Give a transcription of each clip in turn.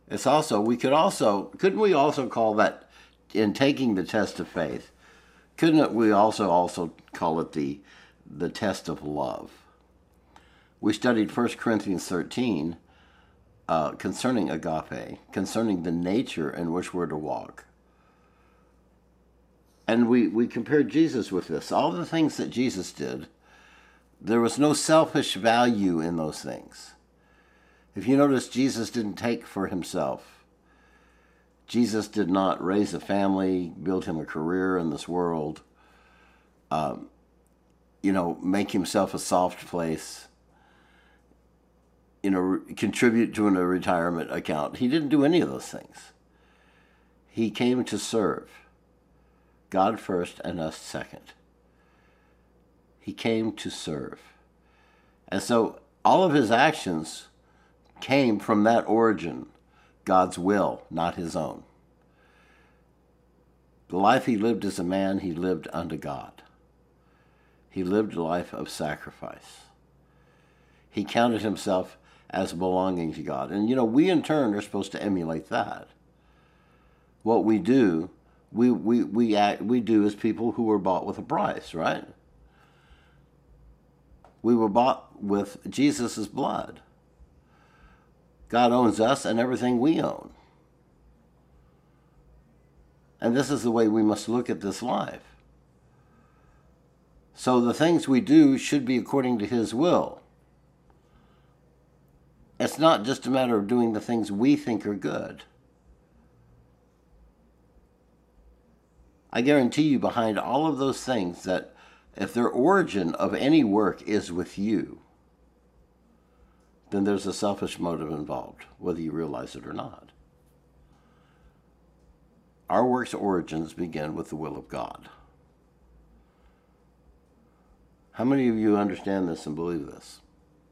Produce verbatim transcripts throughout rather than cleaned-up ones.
It's also, we could also, couldn't we also call that, in taking the test of faith, couldn't we also also call it the the test of love? We studied First Corinthians thirteen uh, concerning agape, concerning the nature in which we're to walk. And we, we compared Jesus with this. All the things that Jesus did, there was no selfish value in those things. If you notice, Jesus didn't take for himself. Jesus did not raise a family, build him a career in this world, um, you know, make himself a soft place, you know, contribute to a retirement account. He didn't do any of those things. He came to serve. God first and us second. He came to serve. And so all of his actions came from that origin, God's will, not his own. The life he lived as a man, he lived unto God. He lived a life of sacrifice. He counted himself as belonging to God. And, you know, we in turn are supposed to emulate that. What we do, we, we, we, act, we do as people who were bought with a price, right? We were bought with Jesus' blood. God owns us and everything we own. And this is the way we must look at this life. So the things we do should be according to his will. It's not just a matter of doing the things we think are good. I guarantee you, behind all of those things, that if their origin of any work is with you, then there's a selfish motive involved, whether you realize it or not. Our work's origins begin with the will of God. How many of you understand this and believe this?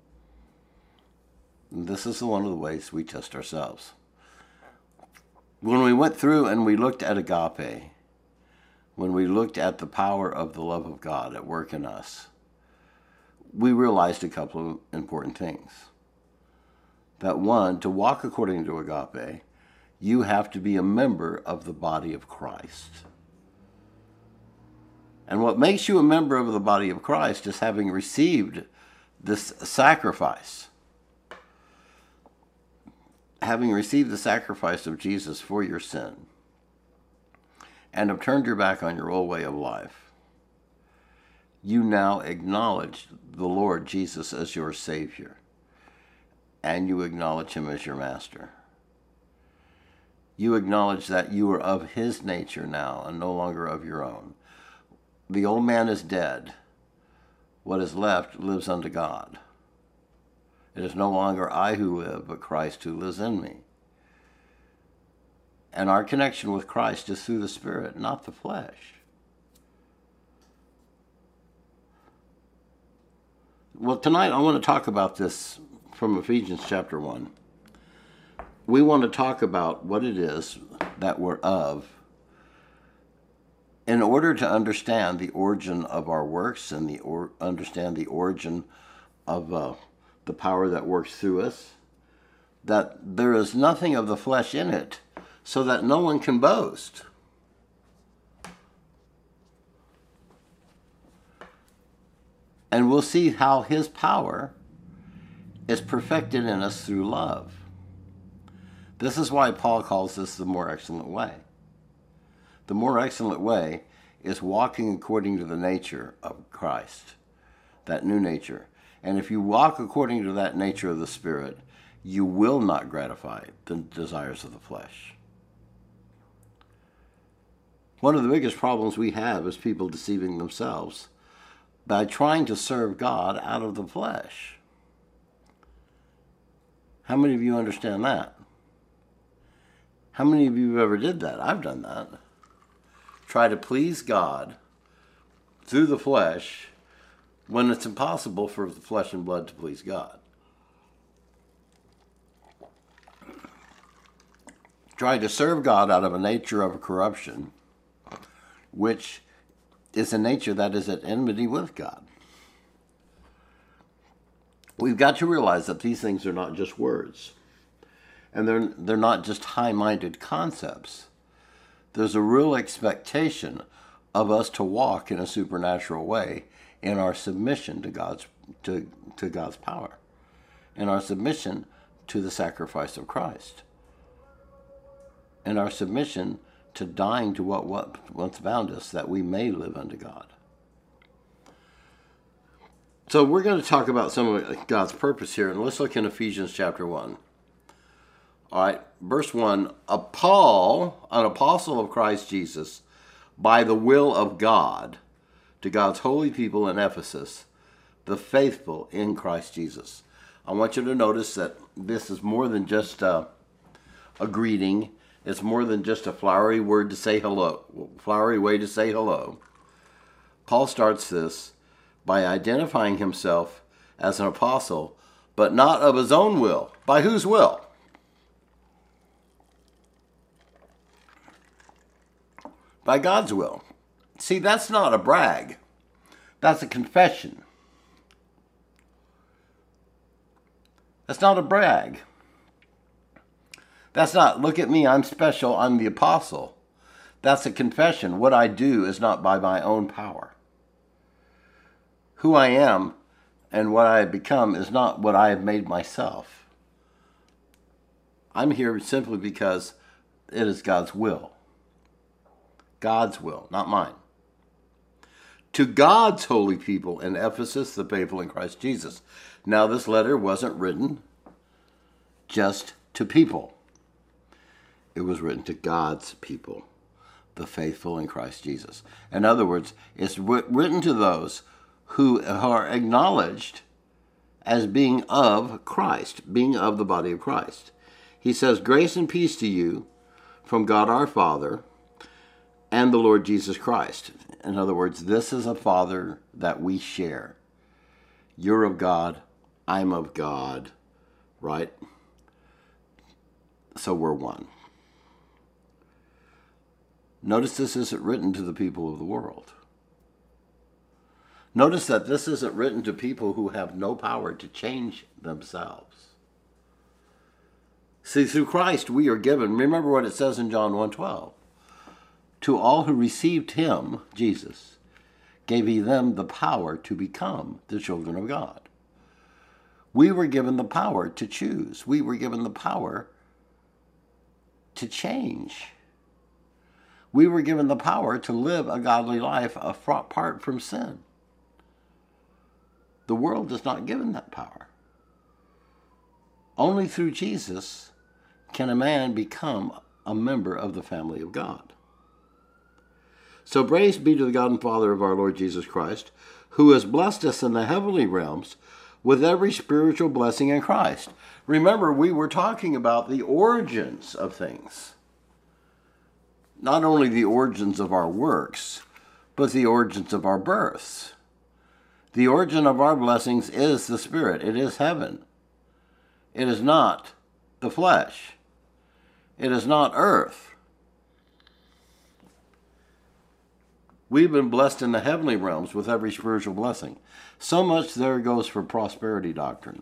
And this is one of the ways we test ourselves. When we went through and we looked at agape, when we looked at the power of the love of God at work in us, we realized a couple of important things. That one, to walk according to agape, you have to be a member of the body of Christ. And what makes you a member of the body of Christ is having received this sacrifice. Having received the sacrifice of Jesus for your sin, and have turned your back on your old way of life, you now acknowledge the Lord Jesus as your Savior, and you acknowledge him as your master. You acknowledge that you are of his nature now and no longer of your own. The old man is dead. What is left lives unto God. It is no longer I who live, but Christ who lives in me. And our connection with Christ is through the Spirit, not the flesh. Well, tonight I want to talk about this from Ephesians chapter one. We want to talk about what it is that we're of in order to understand the origin of our works and the or, understand the origin of uh, the power that works through us, that there is nothing of the flesh in it, so that no one can boast. And we'll see how his power is perfected in us through love. This is why Paul calls this the more excellent way. The more excellent way is walking according to the nature of Christ, that new nature. And if you walk according to that nature of the Spirit, you will not gratify the desires of the flesh. One of the biggest problems we have is people deceiving themselves by trying to serve God out of the flesh. How many of you understand that? How many of you ever did that? I've done that. Try to please God through the flesh when it's impossible for the flesh and blood to please God. Try to serve God out of a nature of corruption, which is a nature that is at enmity with God. We've got to realize that these things are not just words. And they're, they're not just high-minded concepts. There's a real expectation of us to walk in a supernatural way in our submission to God's to, to God's power, in our submission to the sacrifice of Christ, in our submission to dying to what, what once bound us, that we may live unto God. So we're going to talk about some of God's purpose here, and let's look in Ephesians chapter one. All right, verse one, a Paul, an apostle of Christ Jesus, by the will of God, to God's holy people in Ephesus, the faithful in Christ Jesus. I want you to notice that this is more than just a, a greeting. It's more than just a flowery word to say hello, flowery way to say hello. Paul starts this by identifying himself as an apostle, but not of his own will. By whose will? By God's will. See, that's not a brag. That's a confession. That's not a brag. That's not, look at me, I'm special, I'm the apostle. That's a confession. What I do is not by my own power. Who I am and what I have become is not what I have made myself. I'm here simply because it is God's will. God's will, not mine. To God's holy people in Ephesus, the faithful in Christ Jesus. Now, this letter wasn't written just to people. It was written to God's people, the faithful in Christ Jesus. In other words, it's written to those who are acknowledged as being of Christ, being of the body of Christ. He says, grace and peace to you from God our Father and the Lord Jesus Christ. In other words, this is a Father that we share. You're of God, I'm of God, right? So we're one. Notice this isn't written to the people of the world. Notice that this isn't written to people who have no power to change themselves. See, through Christ we are given, remember what it says in John one twelve. To all who received him, Jesus, gave he them the power to become the children of God. We were given the power to choose. We were given the power to change. We were given the power to live a godly life apart from sin. The world is not given that power. Only through Jesus can a man become a member of the family of God. So praise be to the God and Father of our Lord Jesus Christ, who has blessed us in the heavenly realms with every spiritual blessing in Christ. Remember, we were talking about the origins of things. Not only the origins of our works, but the origins of our births. The origin of our blessings is the Spirit. It is heaven. It is not the flesh. It is not earth. We've been blessed in the heavenly realms with every spiritual blessing. So much there goes for prosperity doctrine.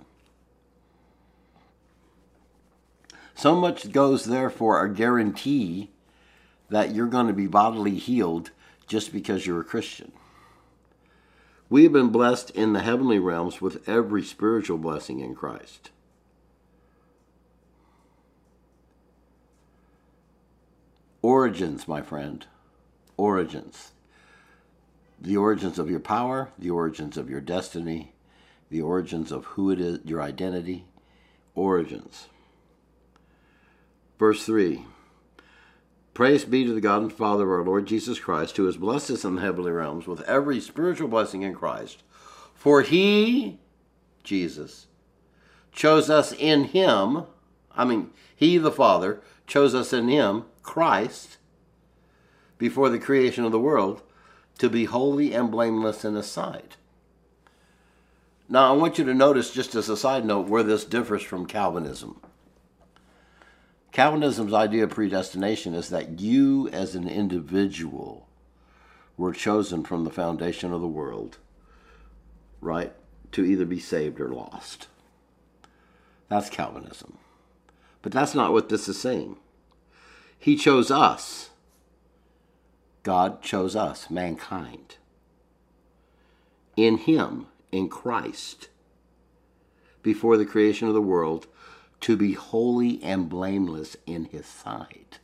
So much goes there for a guarantee that you're going to be bodily healed just because you're a Christian. We have been blessed in the heavenly realms with every spiritual blessing in Christ. Origins, my friend. Origins. The origins of your power, the origins of your destiny, the origins of who it is, your identity. Origins. Verse three. Praise be to the God and Father of our Lord Jesus Christ, who has blessed us in the heavenly realms with every spiritual blessing in Christ. For he, Jesus, chose us in him, I mean, he, the Father, chose us in him, Christ, before the creation of the world, to be holy and blameless in his sight. Now, I want you to notice, just as a side note, where this differs from Calvinism. Calvinism's idea of predestination is that you as an individual were chosen from the foundation of the world, right, to either be saved or lost. That's Calvinism. But that's not what this is saying. He chose us. God chose us, mankind. In him, in Christ, before the creation of the world, to be holy and blameless in his sight.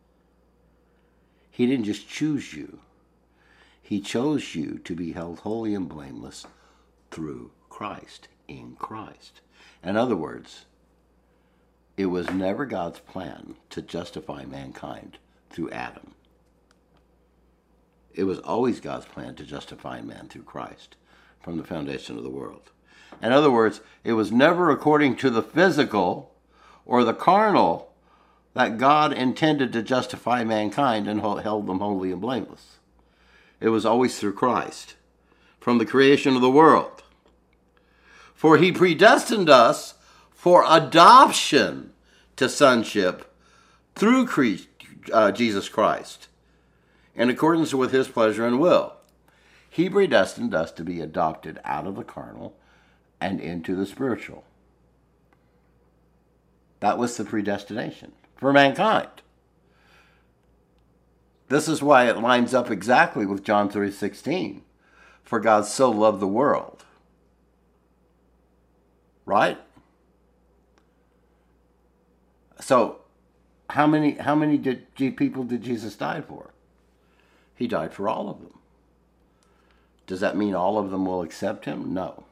He didn't just choose you. He chose you to be held holy and blameless through Christ, in Christ. In other words, it was never God's plan to justify mankind through Adam. It was always God's plan to justify man through Christ from the foundation of the world. In other words, it was never according to the physical or the carnal that God intended to justify mankind and held them holy and blameless. It was always through Christ, from the creation of the world. For he predestined us for adoption to sonship through uh, Jesus Christ, in accordance with his pleasure and will. He predestined us to be adopted out of the carnal and into the spiritual. That was the predestination for mankind. This is why it lines up exactly with John three sixteen. For God so loved the world. Right? So, how many how many did, people did Jesus die for? He died for all of them. Does that mean all of them will accept him? No.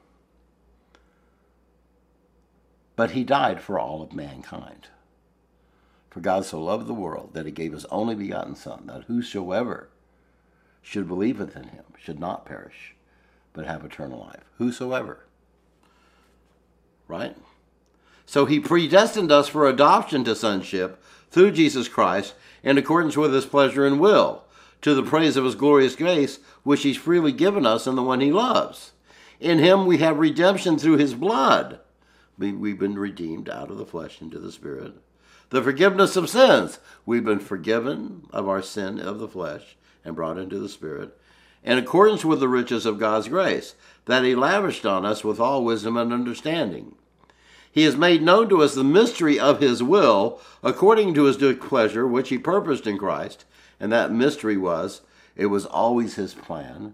But he died for all of mankind. For God so loved the world that he gave his only begotten Son, that whosoever should believeth in him should not perish, but have eternal life. Whosoever. Right? So he predestined us for adoption to sonship through Jesus Christ in accordance with his pleasure and will, to the praise of his glorious grace, which he's freely given us in the one he loves. In him we have redemption through his blood. We, we've been redeemed out of the flesh into the spirit. The forgiveness of sins. We've been forgiven of our sin of the flesh and brought into the spirit, in accordance with the riches of God's grace, that he lavished on us with all wisdom and understanding. He has made known to us the mystery of his will, according to his good pleasure, which he purposed in Christ. And that mystery was, it was always his plan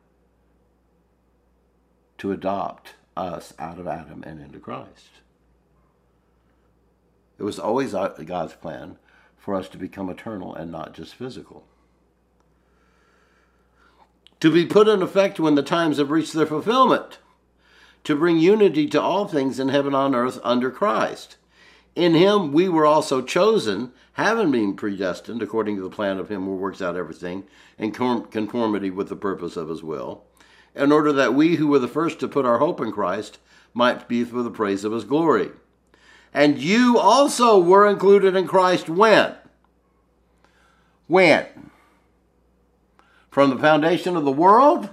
to adopt us out of Adam and into Christ. It was always God's plan for us to become eternal and not just physical. To be put in effect when the times have reached their fulfillment. To bring unity to all things in heaven and on earth under Christ. In him we were also chosen, having been predestined according to the plan of him who works out everything in conformity with the purpose of his will, in order that we who were the first to put our hope in Christ might be for the praise of his glory. And you also were included in Christ when? When? From the foundation of the world?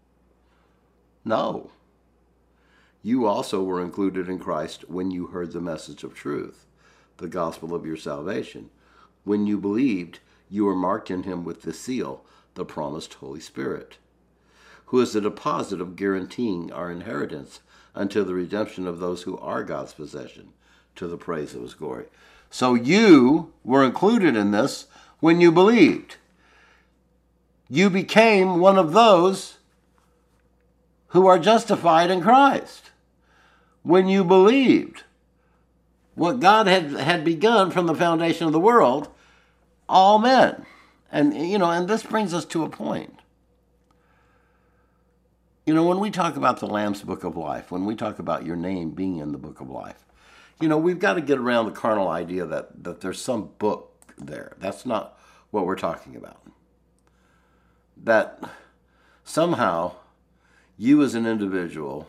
No. You also were included in Christ when you heard the message of truth, the gospel of your salvation. When you believed, you were marked in him with the seal, the promised Holy Spirit, who is the deposit of guaranteeing our inheritance until the redemption of those who are God's possession, to the praise of his glory. So you were included in this when you believed. You became one of those who are justified in Christ when you believed what God had, had begun from the foundation of the world, all men. And, you know, and this brings us to a point. You know, when we talk about the Lamb's Book of Life, when we talk about your name being in the Book of Life, you know, we've got to get around the carnal idea that, that there's some book there. That's not what we're talking about. That somehow you as an individual,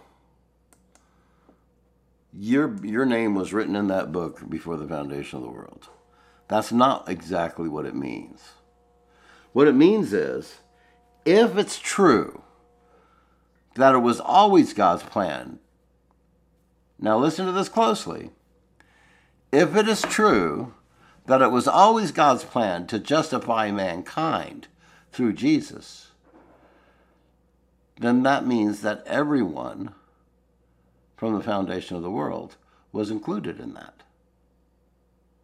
your, your name was written in that book before the foundation of the world. That's not exactly what it means. What it means is, if it's true that it was always God's plan. Now listen to this closely. If it is true that it was always God's plan to justify mankind through Jesus, then that means that everyone from the foundation of the world was included in that.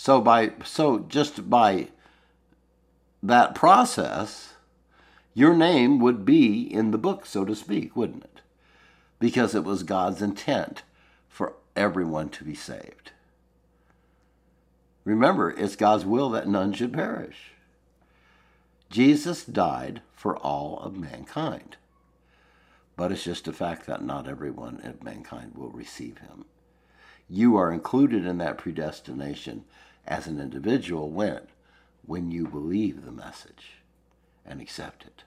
So by so just by that process, your name would be in the book, so to speak, wouldn't it? Because it was God's intent for everyone to be saved. Remember, it's God's will that none should perish. Jesus died for all of mankind. But it's just a fact that not everyone of mankind will receive him. You are included in that predestination as an individual when? When you believe the message and accept it.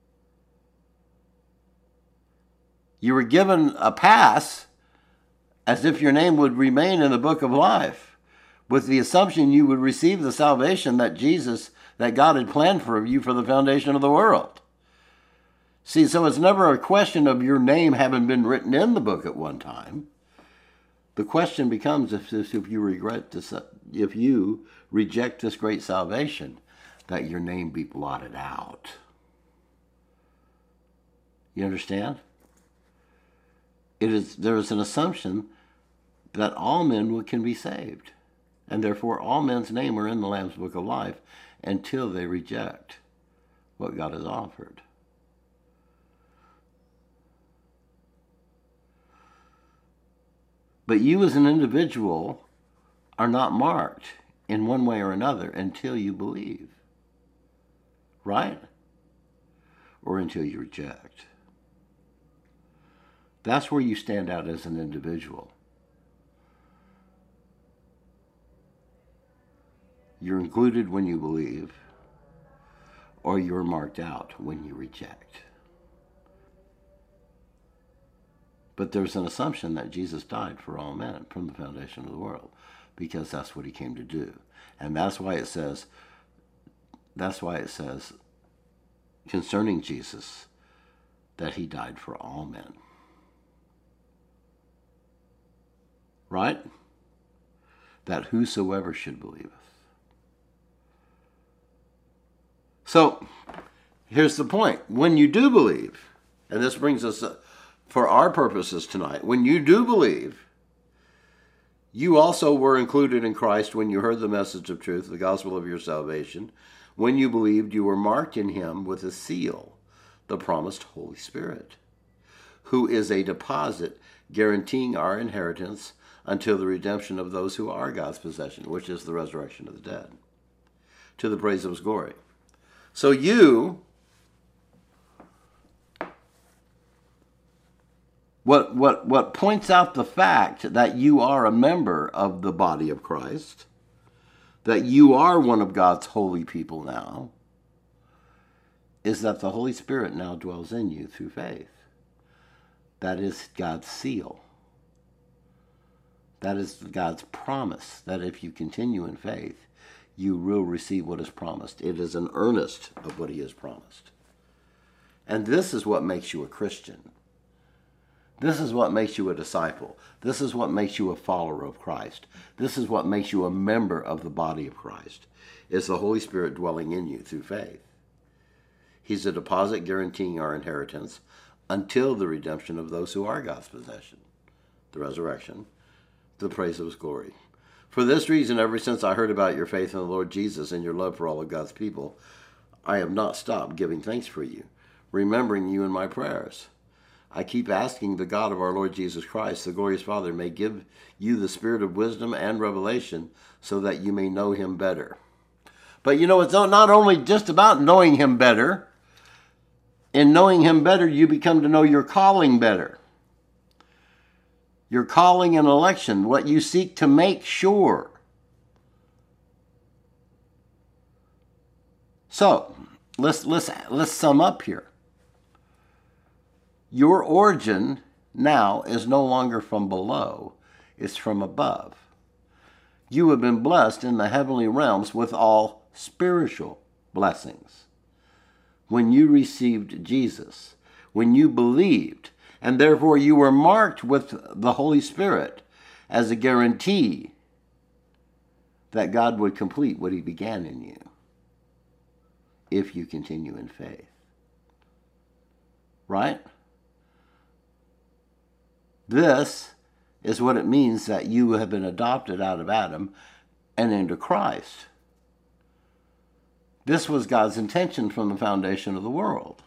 You were given a pass as if your name would remain in the book of life, with the assumption you would receive the salvation that Jesus, that God had planned for you for the foundation of the world. See, so it's never a question of your name having been written in the book at one time. The question becomes if, if you regret this, if you reject this great salvation, that your name be blotted out. You understand? It is there is an assumption that all men can be saved, and therefore all men's name are in the Lamb's Book of Life until they reject what God has offered. But you as an individual are not marked in one way or another until you believe. Right? Or until you reject. That's where you stand out as an individual. You're included when you believe, or you're marked out when you reject. But there's an assumption that Jesus died for all men from the foundation of the world, because that's what he came to do. And that's why it says, that's why it says concerning Jesus that he died for all men. Right? That whosoever should believeth. So, here's the point. When you do believe, and this brings us for our purposes tonight, when you do believe, you also were included in Christ when you heard the message of truth, the gospel of your salvation. When you believed, you were marked in him with a seal, the promised Holy Spirit, who is a deposit guaranteeing our inheritance until the redemption of those who are God's possession, which is the resurrection of the dead, to the praise of his glory. So you, what, what, what points out the fact that you are a member of the body of Christ, that you are one of God's holy people now, is that the Holy Spirit now dwells in you through faith. That is God's seal. That is God's promise that if you continue in faith, you will receive what is promised. It is an earnest of what he has promised. And this is what makes you a Christian. This is what makes you a disciple. This is what makes you a follower of Christ. This is what makes you a member of the body of Christ. It's the Holy Spirit dwelling in you through faith. He's a deposit guaranteeing our inheritance until the redemption of those who are God's possession, the resurrection, the praise of his glory. For this reason, ever since I heard about your faith in the Lord Jesus and your love for all of God's people, I have not stopped giving thanks for you, remembering you in my prayers. I keep asking the God of our Lord Jesus Christ, the glorious Father, may give you the spirit of wisdom and revelation so that you may know him better. But you know, it's not only just about knowing him better. In knowing him better, you become to know your calling better. Your calling and election, what you seek to make sure. So, let's, let's, let's sum up here. Your origin now is no longer from below, it's from above. You have been blessed in the heavenly realms with all spiritual blessings. When you received Jesus, when you believed, and therefore you were marked with the Holy Spirit as a guarantee that God would complete what he began in you if you continue in faith. Right? This is what it means that you have been adopted out of Adam and into Christ. This was God's intention from the foundation of the world.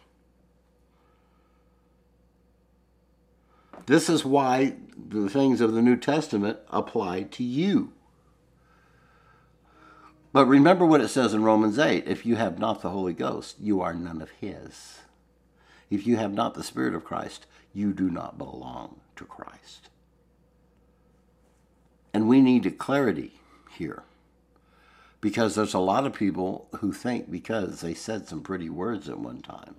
This is why the things of the New Testament apply to you. But remember what it says in Romans eight. If you have not the Holy Ghost, you are none of his. If you have not the Spirit of Christ, you do not belong to Christ. And we need clarity here. Because there's a lot of people who think because they said some pretty words at one time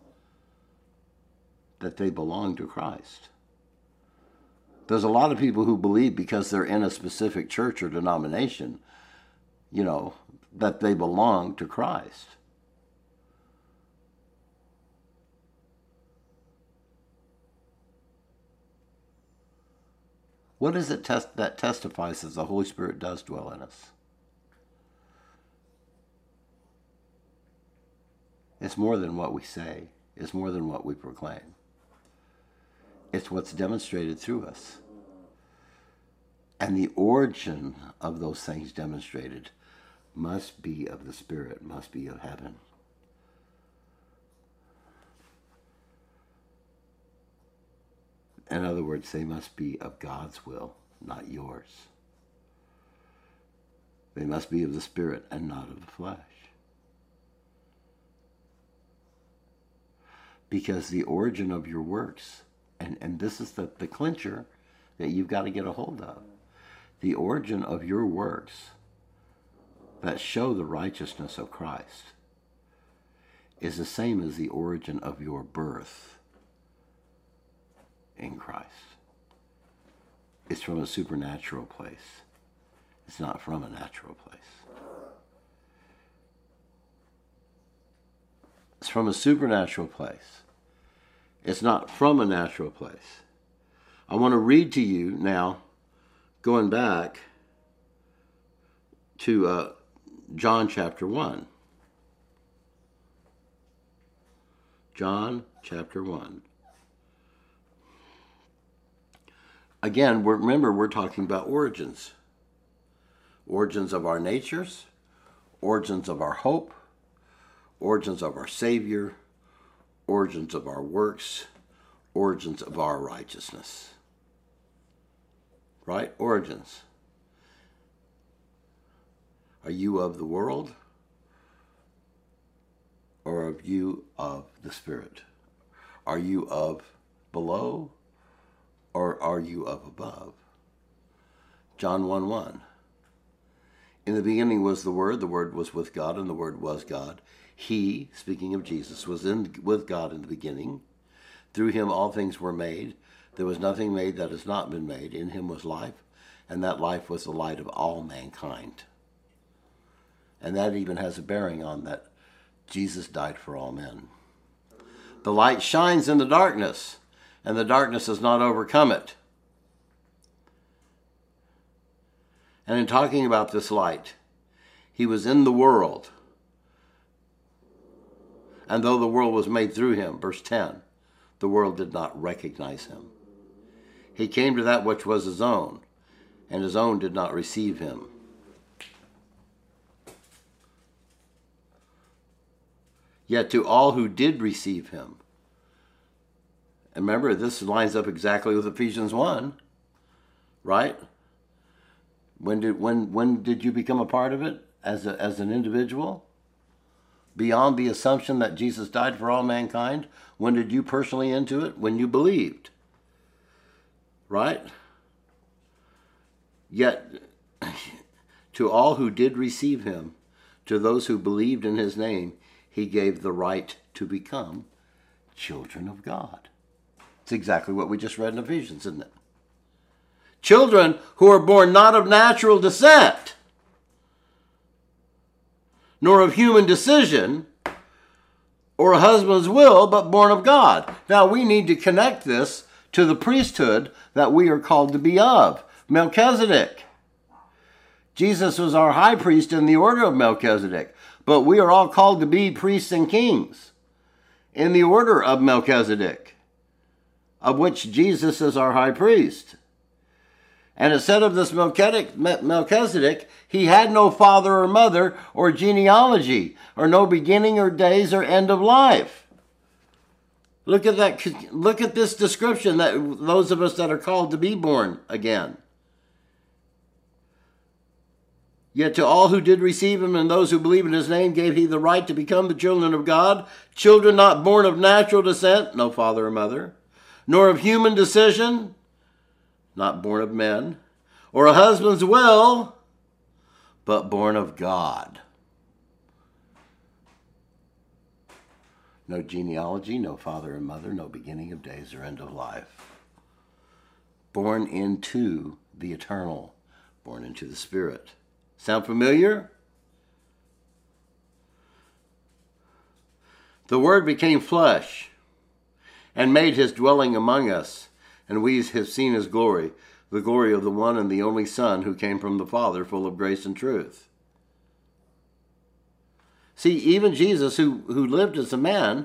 that they belong to Christ. There's a lot of people who believe because they're in a specific church or denomination, you know, that they belong to Christ. What is it test- that testifies that the Holy Spirit does dwell in us? It's more than what we say. It's more than what we proclaim. It's what's demonstrated through us. And the origin of those things demonstrated must be of the Spirit, must be of heaven. In other words, they must be of God's will, not yours. They must be of the Spirit and not of the flesh. Because the origin of your works, and, and this is the, the clincher that you've got to get a hold of. The origin of your works that show the righteousness of Christ is the same as the origin of your birth in Christ. It's from a supernatural place. It's not from a natural place. It's from a supernatural place. It's not from a natural place. I want to read to you now, going back to uh, John chapter one. John chapter one. Again, we're, remember, we're talking about origins. Origins of our natures, origins of our hope, origins of our Savior, origins of our works, origins of our righteousness. Right? Origins. Are you of the world? Or are you of the Spirit? Are you of below? Or are you of above? John one one. In the beginning was the Word, the Word was with God, and the Word was God. He, speaking of Jesus, was in with God in the beginning. Through him all things were made. There was nothing made that has not been made. In him was life, and that life was the light of all mankind. And that even has a bearing on that Jesus died for all men. The light shines in the darkness, and the darkness has not overcome it. And in talking about this light, he was in the world. And though the world was made through him, verse ten, the world did not recognize him. He came to that which was his own, and his own did not receive him. Yet to all who did receive him, and remember, this lines up exactly with Ephesians one, right? When did when when did you become a part of it as a, as an individual? Beyond the assumption that Jesus died for all mankind, when did you personally into it? When you believed, right? Yet, to all who did receive him, to those who believed in his name, he gave the right to become children of God. It's exactly what we just read in Ephesians, isn't it? Children who are born not of natural descent, nor of human decision, or a husband's will, but born of God. Now we need to connect this to the priesthood that we are called to be of, Melchizedek. Jesus was our high priest in the order of Melchizedek, but we are all called to be priests and kings in the order of Melchizedek, of which Jesus is our high priest. And it said of this Melchizedek, he had no father or mother or genealogy, or no beginning or days or end of life. Look at that. Look at this description that those of us that are called to be born again. Yet to all who did receive him and those who believe in his name gave he the right to become the children of God, children not born of natural descent, no father or mother, nor of human decision, not born of men, or a husband's will, but born of God. No genealogy, no father and mother, no beginning of days or end of life. Born into the eternal, born into the Spirit. Sound familiar? The Word became flesh and made his dwelling among us, and we have seen his glory, the glory of the one and the only Son who came from the Father, full of grace and truth. See, even Jesus, who, who lived as a man,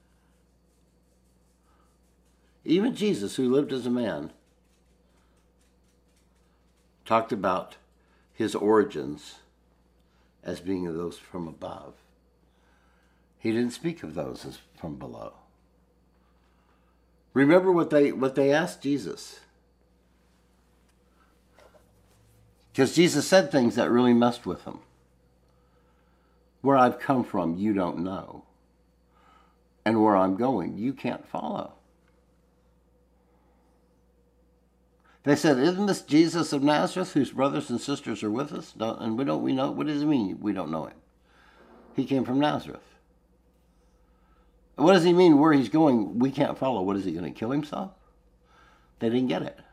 even Jesus, who lived as a man, talked about his origins as being those from above. He didn't speak of those as from below. Remember what they what they asked Jesus. Because Jesus said things that really messed with them. Where I've come from, you don't know. And where I'm going, you can't follow. They said, isn't this Jesus of Nazareth, whose brothers and sisters are with us? Don't, and we don't we know, what does it mean we don't know him? He came from Nazareth. And what does he mean where he's going, we can't follow? What is he going to kill himself? They didn't get it.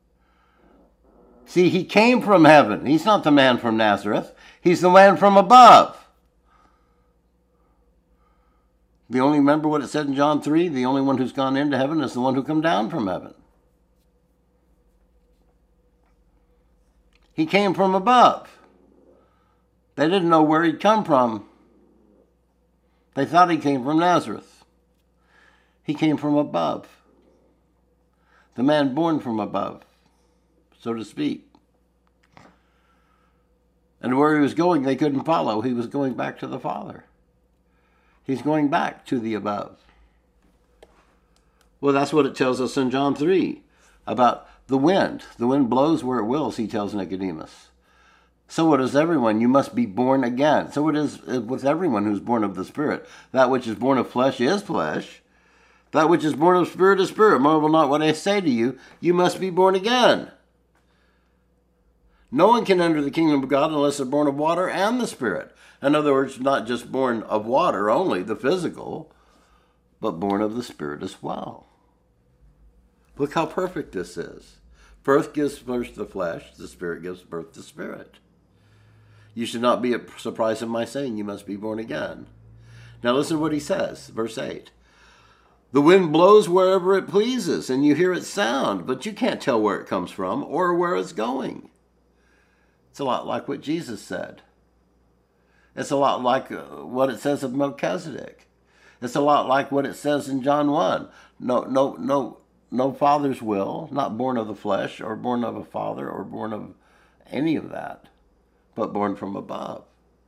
See, he came from heaven. He's not the man from Nazareth. He's the man from above. The only, remember what it said in John three? The only one who's gone into heaven is the one who come down from heaven. He came from above. They didn't know where he'd come from. They thought he came from Nazareth. He came from above. The man born from above, so to speak. And where he was going, they couldn't follow. He was going back to the Father. He's going back to the above. Well, that's what it tells us in John three about the wind. The wind blows where it wills, he tells Nicodemus. So it is everyone. You must be born again. So it is with everyone who's born of the Spirit. That which is born of flesh is flesh. That which is born of spirit is spirit. Marvel not what I say to you. You must be born again. No one can enter the kingdom of God unless they're born of water and the Spirit. In other words, not just born of water only, the physical, but born of the Spirit as well. Look how perfect this is. Birth gives birth to the flesh. The Spirit gives birth to spirit. You should not be surprised at my saying you must be born again. Now listen to what he says, verse eight. The wind blows wherever it pleases, and you hear its sound, but you can't tell where it comes from or where it's going. It's a lot like what Jesus said. It's a lot like what it says of Melchizedek. It's a lot like what it says in John one. No, no, no, no father's will, not born of the flesh or born of a father or born of any of that, but born from above.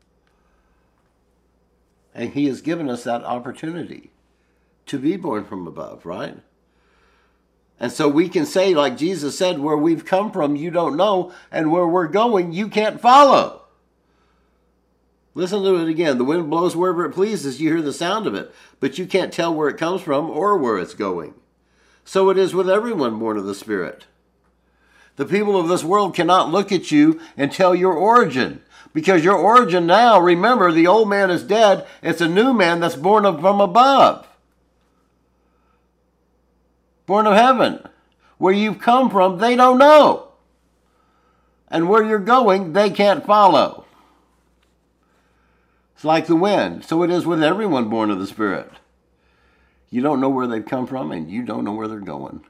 And he has given us that opportunity to be born from above, right? And so we can say, like Jesus said, where we've come from, you don't know, and where we're going, you can't follow. Listen to it again. The wind blows wherever it pleases. You hear the sound of it, but you can't tell where it comes from or where it's going. So it is with everyone born of the Spirit. The people of this world cannot look at you and tell your origin, because your origin now, remember, the old man is dead. It's a new man that's born of, from above. Born of heaven. Where you've come from, they don't know. And where you're going, they can't follow. It's like the wind. So it is with everyone born of the Spirit. You don't know where they've come from, and you don't know where they're going.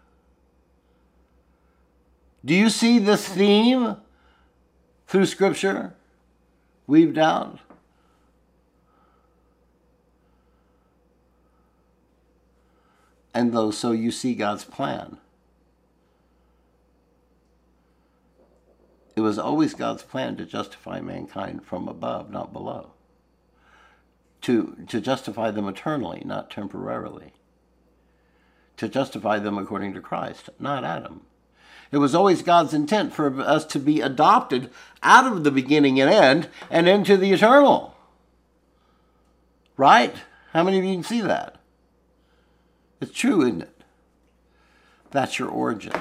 Do you see this theme through Scripture weaved out? And though so you see God's plan. was always God's plan to justify mankind from above, not below. To, to justify them eternally, not temporarily. To justify them according to Christ, not Adam. It was always God's intent for us to be adopted out of the beginning and end and into the eternal. Right? How many of you can see that? It's true, isn't it? That's your origin.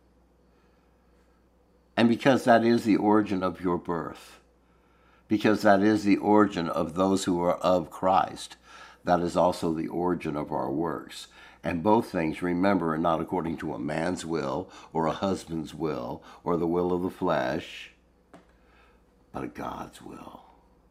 And because that is the origin of your birth, because that is the origin of those who are of Christ, that is also the origin of our works. And both things, remember, are not according to a man's will or a husband's will or the will of the flesh, but God's will.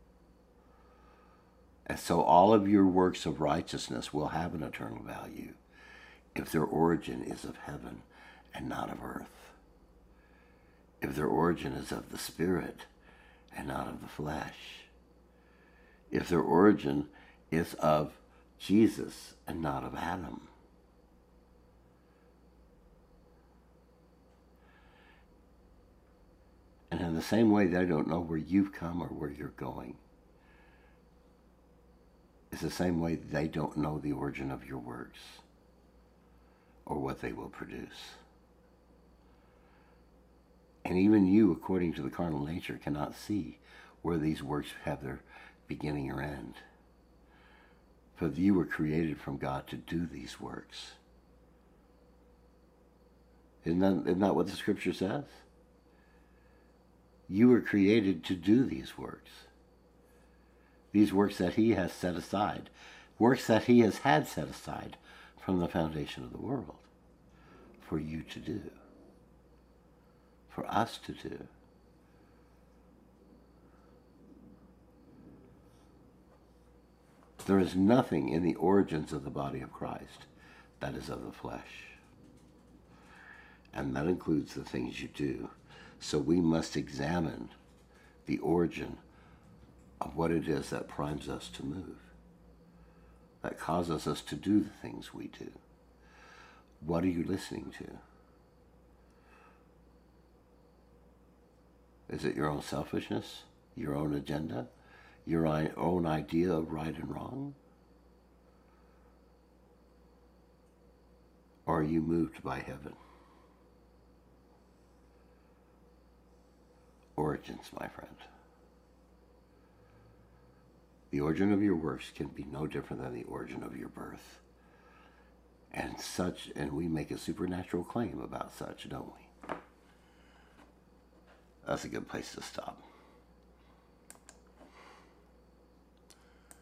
And so all of your works of righteousness will have an eternal value if their origin is of heaven and not of earth. If their origin is of the Spirit and not of the flesh. If their origin is of Jesus and not of Adam. And in the same way they don't know where you've come or where you're going, it's the same way they don't know the origin of your works or what they will produce. And even you, according to the carnal nature, cannot see where these works have their beginning or end. For you were created from God to do these works. Isn't that, isn't that what the scripture says? You were created to do these works. These works that he has set aside. Works that he has had set aside from the foundation of the world. For you to do. For us to do. There is nothing in the origins of the body of Christ that is of the flesh. And that includes the things you do. So we must examine the origin of what it is that primes us to move, that causes us to do the things we do. What are you listening to? Is it your own selfishness, your own agenda, your own idea of right and wrong? Or are you moved by heaven? Origins, my friend. The origin of your works can be no different than the origin of your birth. And such, and we make a supernatural claim about such, don't we? That's a good place to stop.